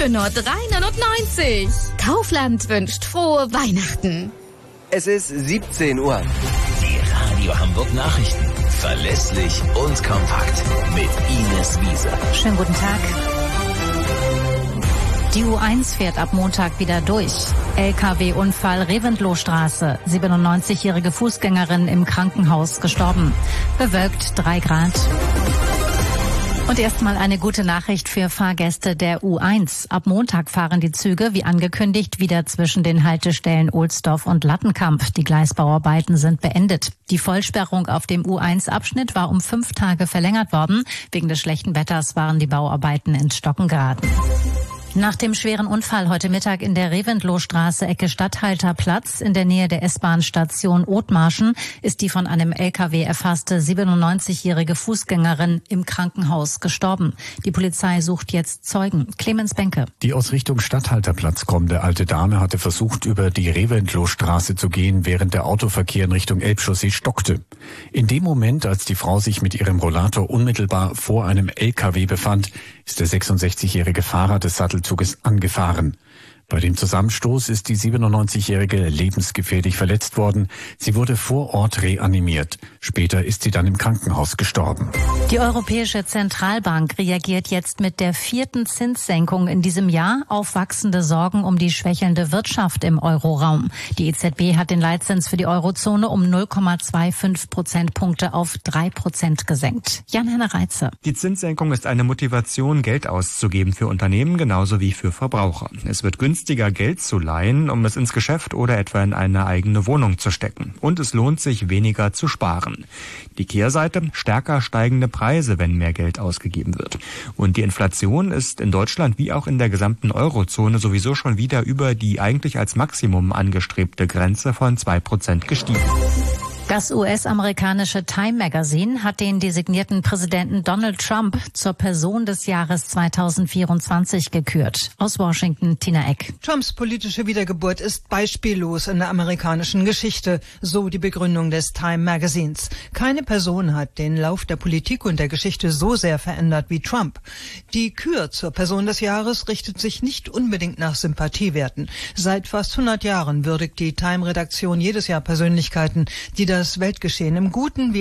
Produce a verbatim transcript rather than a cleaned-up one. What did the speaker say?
für nur drei neunundneunzig. Kaufland wünscht frohe Weihnachten. Es ist siebzehn Uhr. Die Radio Hamburg Nachrichten. Verlässlich und kompakt. Mit Ines Wiese. Schönen guten Tag. Die U eins fährt ab Montag wieder durch. L K W-Unfall Reventlohstraße. siebenundneunzigjährige Fußgängerin im Krankenhaus gestorben. Bewölkt drei Grad. Und erstmal eine gute Nachricht für Fahrgäste der U eins. Ab Montag fahren die Züge, wie angekündigt, wieder zwischen den Haltestellen Ohlsdorf und Lattenkamp. Die Gleisbauarbeiten sind beendet. Die Vollsperrung auf dem U eins Abschnitt war um fünf Tage verlängert worden. Wegen des schlechten Wetters waren die Bauarbeiten ins Stocken geraten. Nach dem schweren Unfall heute Mittag in der Reventlohstraße Ecke Statthalterplatz in der Nähe der S-Bahn-Station Othmarschen ist die von einem L K W erfasste siebenundneunzigjährige Fußgängerin im Krankenhaus gestorben. Die Polizei sucht jetzt Zeugen. Clemens Benke. Die aus Richtung Statthalterplatz kommende alte Dame hatte versucht, über die Reventlohstraße zu gehen, während der Autoverkehr in Richtung Elbchaussee stockte. In dem Moment, als die Frau sich mit ihrem Rollator unmittelbar vor einem L K W befand, ist der sechsundsechzigjährige Fahrer des Sattelzuges angefahren. Bei dem Zusammenstoß ist die siebenundneunzigjährige lebensgefährlich verletzt worden. Sie wurde vor Ort reanimiert. Später ist sie dann im Krankenhaus gestorben. Die Europäische Zentralbank reagiert jetzt mit der vierten Zinssenkung in diesem Jahr auf wachsende Sorgen um die schwächelnde Wirtschaft im Euroraum. Die E Z B hat den Leitzins für die Eurozone um null Komma fünfundzwanzig Prozentpunkte auf drei Prozent gesenkt. Jan-Henner Reitze. Die Zinssenkung ist eine Motivation, Geld auszugeben für Unternehmen genauso wie für Verbraucher. Es wird günstiger Geld zu leihen, um es ins Geschäft oder etwa in eine eigene Wohnung zu stecken. Und es lohnt sich, weniger zu sparen. Die Kehrseite: stärker steigende Preise, wenn mehr Geld ausgegeben wird. Und die Inflation ist in Deutschland wie auch in der gesamten Eurozone sowieso schon wieder über die eigentlich als Maximum angestrebte Grenze von zwei Prozent gestiegen. Das U S-amerikanische Time Magazine hat den designierten Präsidenten Donald Trump zur Person des Jahres zweitausendvierundzwanzig gekürt. Aus Washington, Tina Eck. Trumps politische Wiedergeburt ist beispiellos in der amerikanischen Geschichte, so die Begründung des Time Magazins. Keine Person hat den Lauf der Politik und der Geschichte so sehr verändert wie Trump. Die Kür zur Person des Jahres richtet sich nicht unbedingt nach Sympathiewerten. Seit fast hundert Jahren würdigt die Time-Redaktion jedes Jahr Persönlichkeiten, die das Weltgeschehen im Guten wie